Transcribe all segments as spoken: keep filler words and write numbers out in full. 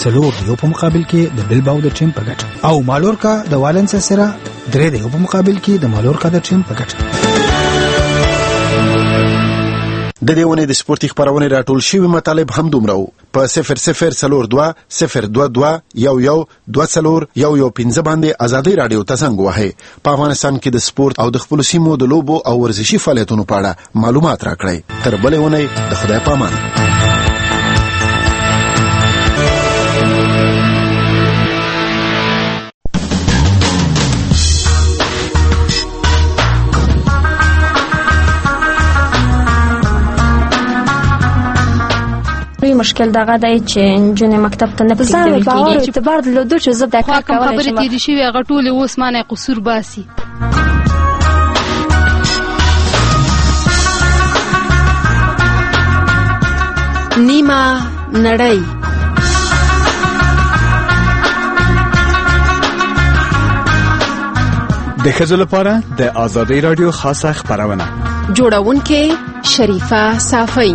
څلور د یو په مقابل کې د بلباو د ټیم په ګټه او مالورکا د والنسیا سره درې د یو په مقابل کې د مالورکا د ټیم په ګټه. د دې ونې د سپورتي خبرونه راټول شوی مطالب هم دومره په صفر صفر څلور دوه صفر دوه دوه یو یو دوه څلور یو یو پنځه باندې ازادي رادیو ته څنګه وهي. په افغانستان کې د سپورت او د خپل سیمو د لوبو او ورزشي فعالیتونو په اړه معلومات راکړئ. تر بلې ونې د خدای پامان. مشکل دغه دی چې جنې مکتب ته نه پرېږدول کېږي. چې اعتبار درلودو چې زه دا کار کولی شم. خبرې تېرې شوې هغه ټولې اوس مانه قصور باسي. نیمه نړۍ د ښځو لپاره د آزادۍ راډیو خاصه خبرونه جوړونکې شریفه صافی.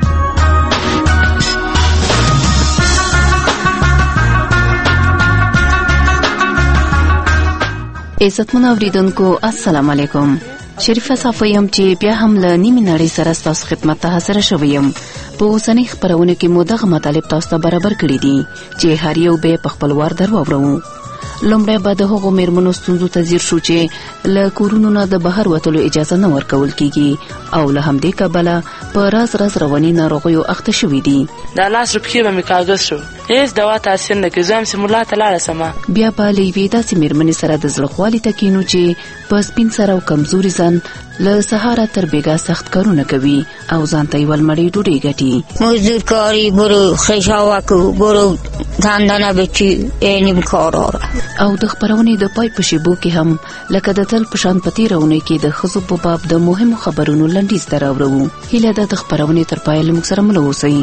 عزتمن اوریدونکو السلام علیکم. شریفه صافی یم چې بیا هم له نیمې نړۍ سره ستاسو خدمت ته حاضر شوی یم. په اوسنۍ خبرونه کې مو دغه مطالب تاسو ته برابر کړي دي چې هر یو به په خپل وار در واورو. لومړی به د هغو میرمنو ستونزو ته ځیر شو چې له کورونو نه د بهر وتلو اجازه نه ورکول کیږي او له همدې کبله په راز راز رواني ناروغیو اخته شوي دي. دا لاس روپۍ به مې کاغذ شو، هېڅ دوا تاثیر نه کوي. زه هم چې ملا ته لاړه سمه. بیا به له یوې داسې میرمنې سره د زړه خوالي ته کینو چې په سپین سر او کمزوري ځان له سهاره تر بیګا سخت کارونه کوي او ځان ته یوه لمړۍ ډوډۍ ګټي. مزدور کاری برو خیشاوه کو برو دندانه بچی اینیم کارا او د خبرونې د پای په شیبو کې هم لکه د تل په شان په تېرونې کې د ښځو په باب د مهمو خبرونو لنډیز ته راوړو. هیله ده د خبرونې تر پایه له موږ سره مل واوسئ.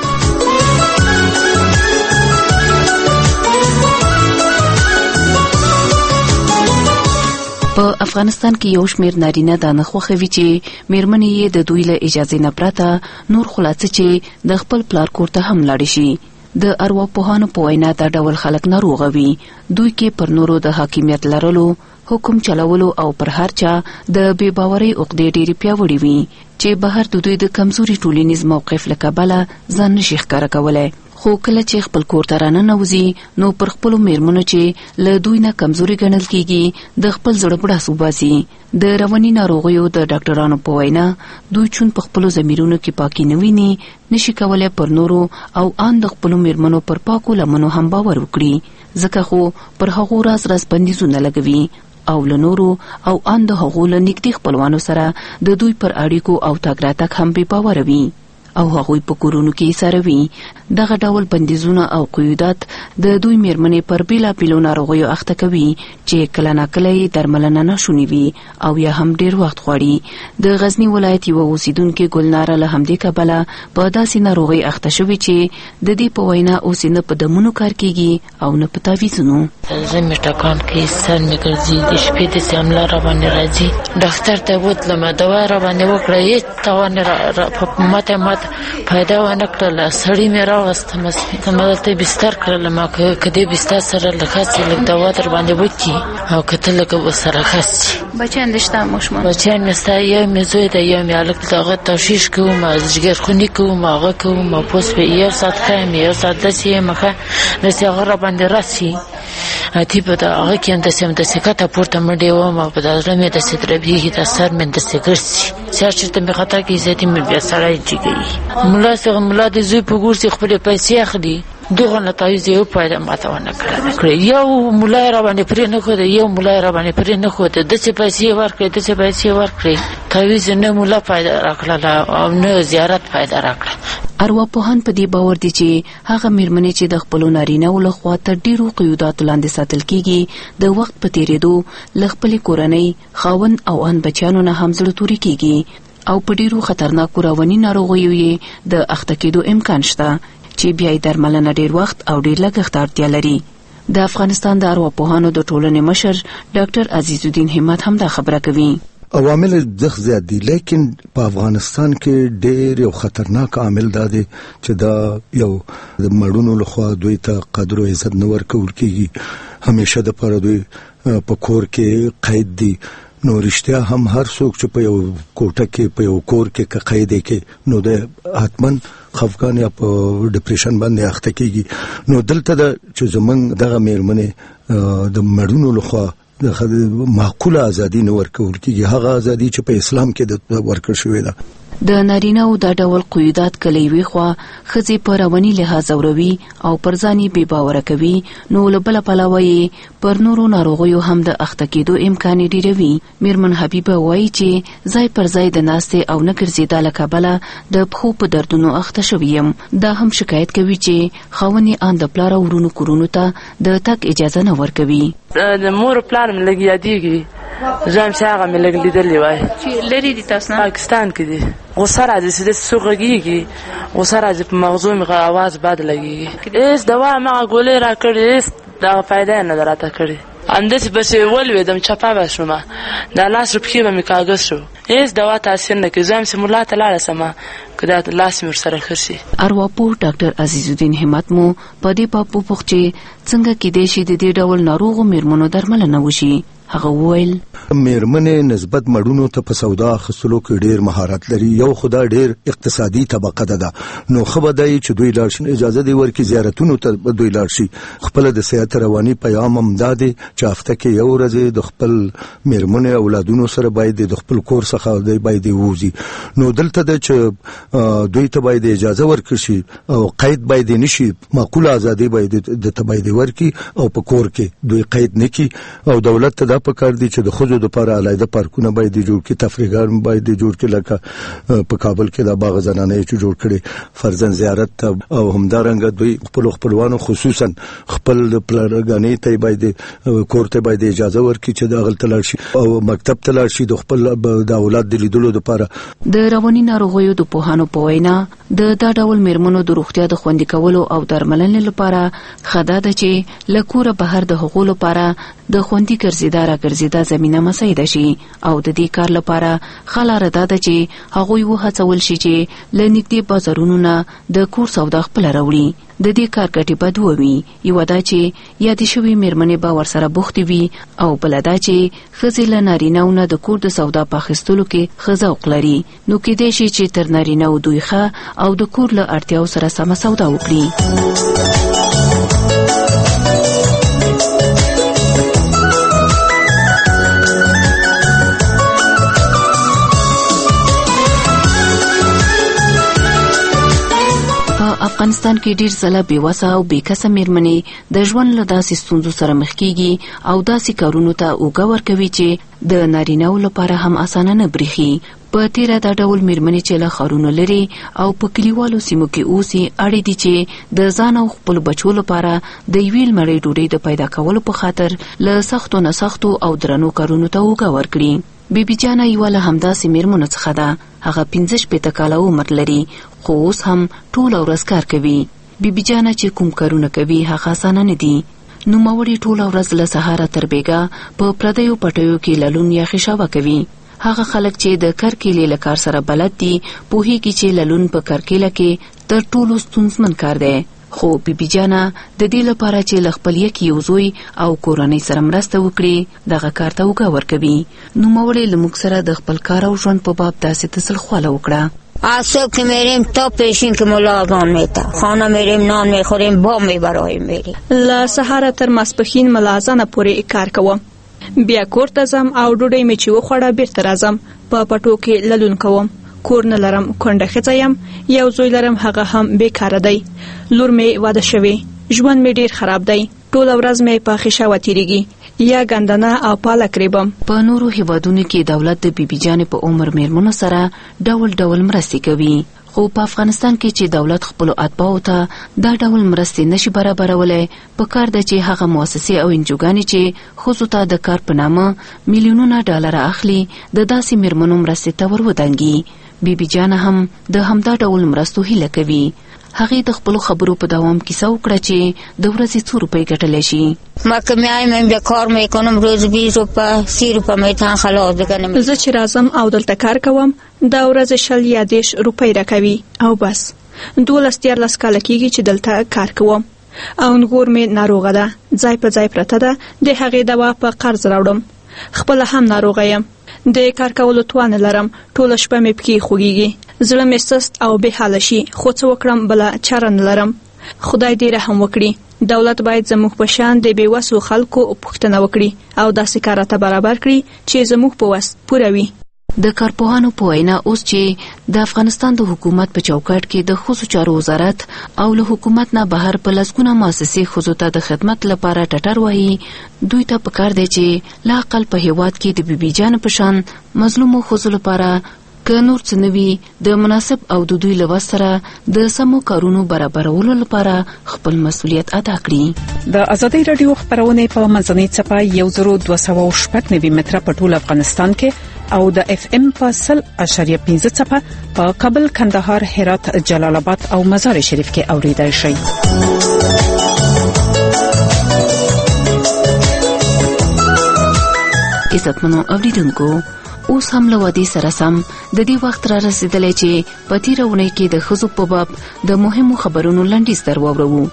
په افغانستان کې یو شمېر نارینه دا نه خوښوي چې میرمنې یې د دوی له اجازې نه پرته نور خلاصه چې د خپل پلار کور ته هم لاړې شي. د ارواپوهانو په وینا دا ډول خلک ناروغه وي. دوی کې پر نورو د حاکمیت لرلو، حکم چلولو او پر هر چا د بې باورۍ عقدې ډېرې پیاوړې وي چې بهر د دوی د کمزوري ټولنیز موقف له کبله ځان نشي ښکاره کولی. خو کله چې خپل کور ته راننوځي نو پر خپلو میرمنو چې له دوی نه کمزوري ګڼل کیږي د خپل زړه بړاس وباسي. د رواني ناروغیو د ډاکټرانو په وینا دوی چون په خپلو ضمیرونو کې پاکي نه ویني نشي کولی پر نورو او ان د خپلو میرمنو پر پاکو لمنو هم باور وکړي. ځکه خو پر هغو راز راز بندیزونه لګوي او له نورو او ان د هغو له نږدې خپلوانو سره د دوی پر اړیکو او تګ راتګ هم بې باوره وي او هغوی په کورونو کې سروي. دغه ډول بندیزونه او قیودات د دوی میرمنې پر بیلابیلو ناروغیو اخته کوي چې کله ناکله یې درملنه ناشونې وي او یا هم ډیر وخت غواړي. د غزني ولایت یوه اوسیدونکې ګلناره له همدې کبله په داسې ناروغۍ اخته شوې چې د دې په وینا اوس نه په دمونو کار کیږي او نه په تعویضونو. زه مې ټکان کوي، سر مې ګرځي، د شپې داسې حمله راباندې راځي. ډاکټر ته بوتلم، دوا راباندې وکړه، هېڅ تاوان ماته ماته فایده ونه کړله. سړي مې راوستم، ما دلته بستر کړلم. که دې بستر سره لږ هسې لږ دوا در باندې وکړي او که ته لږ ورسره ښه شي. بچیان دې شته ماشومان؟ بچیان مې شته، یو مې زوی دی، یو مې هلک د هغه تشویش کوم، جګرخوني کوم، هغه کوم، پوس په یو ساعت ښه یم، یو ساعت داسې یم ښه، داسې هغه راباندې راسي. تی په هغه کې هم داسې هم داسې کته پورته منډې وم او په دا زړه مې داسې دربېږي، دا سر مې داسې ګرځي. سیار چېرته مې خطا کوي زیاتې مې بیا سړی جګوي. ملا څخه ملا د زوی په ګور چې خپلې پیسې اخلي، دغه نه تعویض یو فایده ماته ونه کړه. یو ملا یې راباندې پرې نه ښوده، یو ملا یې راباندې پرې نه ښوده، داسې پیسې یې ورکړې داسې پیسې یې ورکړې، تعویض نه ملا فایده راکړله او نه زیارت فایده راکړه. ارواپوهان په دې باور دي چې هغه میرمنې چې د خپلو نارینه‌و لخوا تر ډېرو قیوداتو لاندې ساتل کیږي د وخت په تېرېدو له خپلې کورنۍ، خاوند او ان بچیانو نه هم زړه توري کیږي او په ډېرو خطرناکو رواني ناروغیو یې د اخته کېدو امکان شته چې بیا یې درملنه ډېر وخت او ډېر لګښت ته اړتیا لري. د افغانستان د ارواپوهانو د ټولنې مشر ډاکټر عزیز الدین همت هم دا خبره کوي. عوامل زخ زیات دي، لیکن په افغانستان کې ډېر یو خطرناک عامل دا دی چې دا یو د مړونو لخوا دوی ته قدر او عزت نه ورکول کېږي، همیشه د پاره دوی په کور کې قید دي. نو رښتیا هم هر څوک چې په یو کوټه کې په یو کور کې که قید کې نو د حتمن خفګان یا په ډیپریشن باندې اخته کېږي. نو دلته د چې زمونږ دغه میرمنې د مړونو لخوا د معقوله ازادي نه ورکول کېږي، هغه ازادي چې په اسلام کې د ورکړل شوې ده. د نارینه او د ډول قیودات کلی وی خو خزي پر رواني لحاظ اوروي او پر ځاني بي باور کوي، نو لبل پلاوي پر نورو ناروغیو هم د اخته کېدو امکان ډیروي. میرمن حبیبه وایي چې ځای پر ځای د ناسته او نګرځیدا لکبله د پخو په دردونو اخته شویم. دا هم شکایت کوي چې خاوني ان د پلار ورونو کورونو ته د تک اجازه نه ورکوي. د مور پلان لګي یادېږي، ځم چې هغه مې لګ لیدلې وای چې لري دي تاسو نه پاکستان کې دي. غوسه راځي چې د سوغږیږي، غوسه راځي په مغزو مې आवाज بد لګي. ایس دوا ما ګولې را کړې، ایس دا فائدہ نه دراته کړې. اندس بس ولویدم چپا بشم دا لاس رپکی به می کاغذ شو. ایس دوا تاثیر نه کې زم سیمولا ته لاړ سم کدا لاس مې سره خرسي. ارواپور ډاکټر عزیز الدین همت مو په دې پاپو پخچې څنګه کې د شي د دې ډول ناروغو میرمنو درملنه وشي. هغه وویل میرمنې نسبت مړونو ته په سودا خصلو کې ډېر مهارت لري. یو خدا ډېر اقتصادي طبقه ده، نو خبردای چې دوی لاړ شي اجازه دی ورکړي زیارتونو ته دوی لاړ شي. خپل د صحت رواني پیغام هم دادي چې هفته کې یو ورځ د خپل میرمنې اولادونو سره باید د خپل کور څخه دی باید ووزي. نو دلته د چې دوی ته باید اجازه ورکړي شي او قید باید نشي، معقوله ازادي باید د تباید ورکړي او په کور کې دوی قید نکي. او دولت ته په کار دي چې د خزو د لپاره علایده پارکونه باید جوړ کړي، تفریحګاه باید جوړ کړي، لکه په کابل کې د باغ زنانه چې جوړ کړي فرزن زیارت ته، او همدارنګه دوی خپل خپلوانو خصوصا خپل پلارګانې ته باید کور ته باید اجازه ورکړي چې د غلط لاړ شي او مکتب ته لاړ شي د خپل د اولاد د لیدلو لپاره. د رواني ناروغیو د پوهانو په وینا د دا ډول میرمنو د روغتیا د خوندي کولو او درملنې لپاره خدای د چې لکوره بهر د حقوقو لپاره د خوندي ګرځیدا را ګرځیدا زمينه مساعده شي او د دې کار لپاره خلاره ده چې هغه یو هڅول شي چې لنیکدي بازارونو نه د کور سودا خپل راوړي. د دې کار ګټې بدوي، یو دا چې یا د شوی میرمنې به ورسره بوختي وي او بل دا چې خزل نارینهونه د کور د سودا په خستلو کې خزوق لري، نو کې دې شي چې تر نارینه او دوی ښه او د کور له اړتیاو سره سم سودا وکړي. افغانستان کې ډیر ځله بېوسه او بېکسه میرمنې د ژوند له داسې ستونزو سره مخ کیږي او داسې کارونو ته اوږه ورکوي چې د نارینه‌و لپاره هم اسانه نه بریښي. په تیره دا ډول میرمنې چې له ښارونو لري او په کلیوالو سیمو کې اوسي اړې دي چې د ځان او خپل بچو لپاره د یوې لمړۍ ډوډۍ د پیدا کولو په خاطر له سختو نه سختو او درنو کارونو ته اوږه ورکړي. بیبي جانه یوه له همداسې میرمنو څخه ده. هغه پنځه شپېته کاله عمر لري خو اوس هم ټوله ورځ کار کوي. بیبي جانه چې کوم کارونه کوي هغه اسانه نه دي. نوموړې ټوله ورځ له سهاره تر بېګا په پردیو پټیو کې للون یا خشابه کوي. هغه خلک چې د کرکیلې له کار سره بلد دي پوهیږي چې للون په کرکیله کې تر ټولو ستونزمن کار دی. خو بیبي جانه د دې لپاره چې له خپل یک یو زوی او کورنۍ سره مرسته وکړي دغه کار ته اوږه ورکوي. نوموړې له موږ سره د خپل کار او ژوند په باب داسې تسلخواله وکړه. از صبح که میریم تا پیشین که ملا اذان میده خانه میریم نان میخوریم با میبرایم میریم له سهاره تر ماسپښین ملا اذانه پورې کار کوم، بیا کور ته ځم او ډوډۍ مې چې وخوړه بیرته راځم. په پټو کې للون کوم، کور نه لرم، کونډه ښځه یم، یو زوی لرم هغه هم بیکاره دی، لور مې واده شوې، ژوند مې ډیر خراب دی، ټوله ورځ مې په خشاوه تیریږي یا ګندنه او پالک ریبم. په نورو هیوادونو کې دولت د بیبي جانې په عمر میرمنو سره ډول ډول مرستې کوي، خو په افغانستان کې چې دولت خپل اتباعو ته دا ډول مرستې نشي برابرولای، په کار ده چې هغه مؤسسې او انجوګانې چې ښځو ته د کار په نامه میلیونونه ډالر اخلي د داسې میرمنو مرستې ته ور ودانګي. بیبي جانه هم د همدا ډول مرستو هیله کوي. هغه د خپل خبرو په دوام کیسه وکړه چې د ورځې څو روپۍ ګټلی شي. ما که میایم اینجا کار میکنم روز بیست روپه سی روپه میتونم خلاص بکنم. زه چې راځم او دلته کار کوم دا ورځ شل یا دېرش روپۍ راکوي او بس. دولس دیارلس کاله کېږي چې دلته کار کوم او نګور مې ناروغه ده، ځای په ځای پرته ده. د هغې دوا په قرض راوړم. خپله هم ناروغه یم، د کار کولو توان لرم، ټوله شپه مې پکې خوږیږي، زړه مې سست او بې حاله شي، خو څه وکړم بله چاره نه لرم. خدای دې رحم وکړي. دولت باید زموږ په شان د بې وسو خلکو پوښتنه وکړي او داسې کار راته برابر کړي چې زموږ په وس پوره وي. د کارپوهانو په وینا اوس چې د افغانستان د حکومت په چوکاټ کې د ښځو چارو وزارت او له حکومت نه بهر په لسګونه مؤسسې ښځو ته د خدمت لپاره ټټر وهي، دوی ته پکار دی چې لا اقل په هیواد کې د بیبي جان په شان مظلومو ښځو لپاره که نور څه نه وي د مناسب او د دوی له وس سره د سمو کارونو برابرولو لپاره خپل مسؤلیت ادا کړي. د ازادي رادیو خبرونه په منځنۍ څپه یو زرو دوه سوه شپږ نوي متره په ټول افغانستان کې او د اف ام په سل اشاریه پنځه څپه په کابل، کندهار، هرات، جلال آباد او مزار شریف کې اوریدای شي. عزتمنو اوریدونکو، اوس هم له وادي سره سم د دې وخت را رسیدلی چې په تیره اونۍ کې د ښځو په باب د مهمو خبرونو لنډیز در واورو.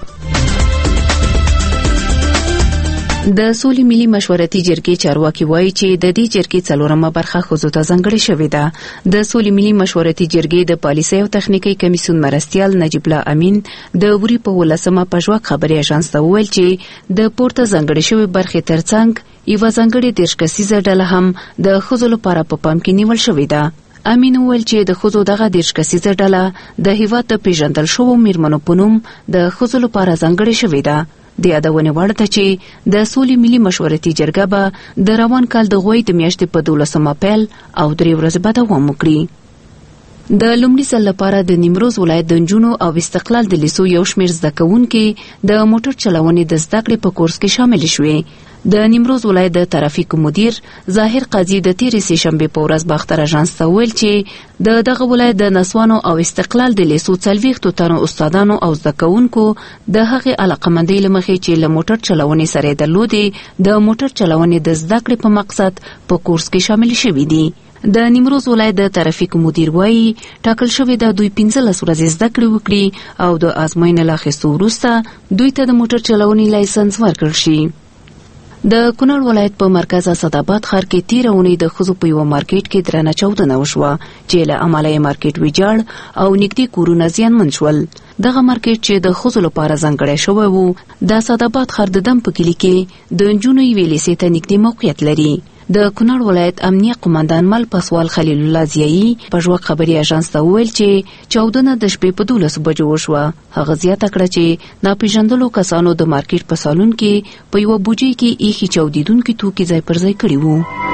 د سولې ملي مشورتي جرګې چارواکي وایي چې د دې جرګې څلورمه برخه ښځو ته ځانګړې شوې ده. د سولې ملي مشورتي جرګې د پالیسۍ او تخنیکي کمیسیون مرستیال نجیب الله امین د وري په ولسمه په ژواک خبري اژانس ته وویل چې د پورته ځانګړې شوې برخې ترڅنګ یوه ځانګړې دېرش کسیزه ډله هم د ښځو لپاره په پام کې نیول شوې ده. امین وویل چې د ښځو دغه دېرش کسیزه ډله د هیواد د پیژندل شوو میرمنو په نوم د ښځو لپاره ځانګړې شوې ده. د یادونې وړ ده چې د سولې ملي مشورتي جرګه به د روان کال د غوی د میاشتې په دولسم اپریل او درې ورځې به دوام وکړي. د لومړي ځل لپاره د نیمروز ولایت د نجونو او استقلال د لیسو یو شمېر زده کوونکي د موټر چلونې د زده کړې په کورس کې شامل شوې. د نیمروز ولایت د ترافیکو مدیر ظاهر قاضي د تیرې سې شنبې په ورځ باختر اژانس ته وویل چې د دغه ولایت د نسوانو او استقلال د لیسو څلوېښتو تنو استادانو او زده کوونکو د هغې علاقمندۍ له مخې چې له موټر چلونې سره یې درلودې د موټر چلونې د زده کړې په مقصد په کورس کې شامل شوي دي. د نیمروز ولایت د ترافیکو مدیر وایي ټاکل شوې ده دوی پنځلس ورځې زده کړې وکړي او د ازموینې له اخیستو وروسته دوی ته د موټر چلونې لایسنس ورکړل شي. د کونړ ولایت په مرکز اسداباد ښار کې تیره اونۍ د ښځو په یوه مارکیټ کې درنه چاودنه وشوه چې له امله یې مارکیټ ویجاړ او نږدې کورونه زیانمن شول. دغه مارکیټ چې د ښځو لپاره ځانګړی شوی و د اسداباد ښار د دم په کلي کې د نجونو یوې لیسې ته نږدې موقعیت لري. د کونړ ولایت امنیه قومندان مل پسوال خلیل الله ضیایی په ژوک خبري اژانس ته وویل چې چاودنه د شپې په دولسو بجو وشوه. هغه زیاته کړه چې ناپېژندلو کسانو د مارکیټ په سالون کې په یوه بوجۍ کې ایښي چاودېدونکي توکي ځای پر ځای کړي وو.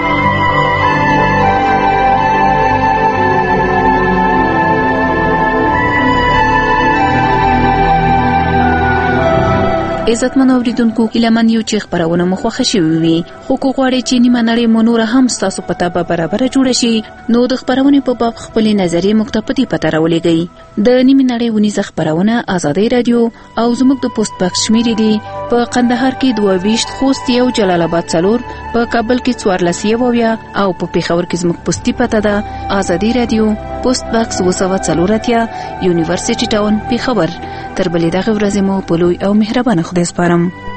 عزتمن اوریدونکو، هیله من یو چې خبرونه مو خوښه شوې وي، خو کو غواړئ چې نیمه نړۍ مو نور هم ستاسو په تابه برابره جوړه شي نو د خبرونې په باب خپلې نظریې موږ ته په دې پته راولېږئ. د نیمې نړۍ ونیزه خبرونه ازادي رادیو او زموږ د پوسټ باکس شمیرې دي په قندهار کې دوه ویشت، خوست یو، جلال آباد څلور، په کابل کې څوارلس یو اویا او په پېښور کې زموږ پوسټي پته ده ازادي رادیو پوسټ باکس اوه سوه څلور اتیا، یونیورسيټي ټاون، پېښور. تر بلې دغه ورځې مو په لوی او مهربانه خدای سپارم.